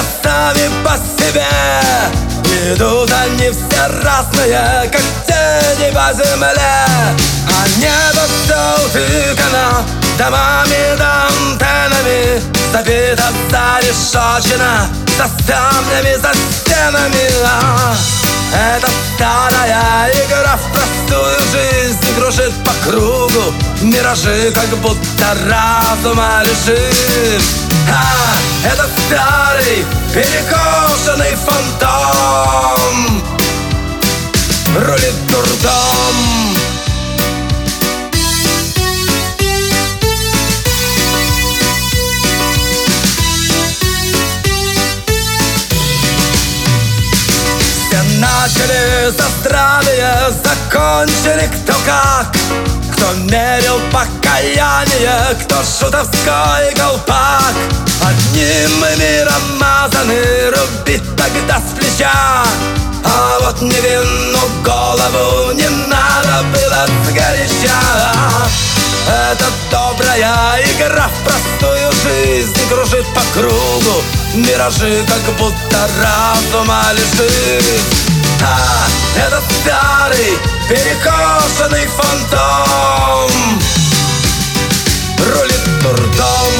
сами по себе. Идут они все разные, как тени по земле. А небо все утыкано домами да антеннами, забито, зарешочено, за ставнями, за стенами. Это старая игра в простую жизнь, кружит по кругу миражи, как будто разума лишит. Это старый перекошенный фантом рулит дурдом. Начали со здравия, закончили кто как. Кто мерил покаяние, кто шутовской колпак. Одним миром мазаны, рубить тогда с плеча. А вот невинну голову не надо было сгоряча. Это добрая игра в простую жизнь, кружит по кругу миражи, как будто разума лишит. Это старый перекошенный фантом рулит дурдом.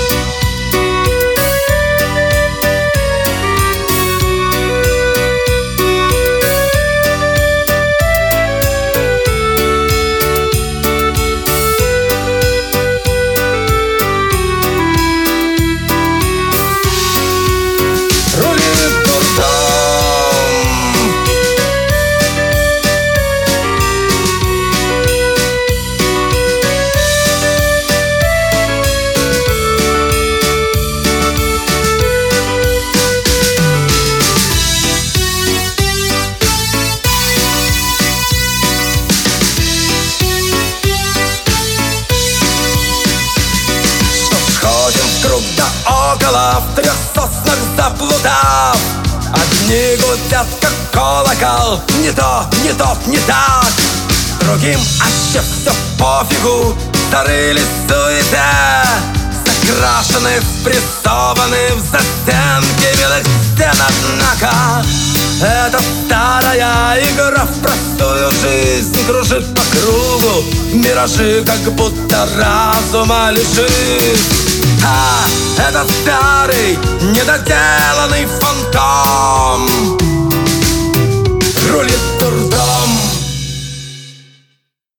Круг да около, в трех соснах заплутав. Одни гудят, как колокол, не то, не то, не так. Другим вообще все пофигу, зарылись в суете, закрашены, спрессованы в застенки белых стен. Однако это старая игра в простую жизнь, кружит по кругу миражи, как будто разума лишит. Это старый недоделанный фантом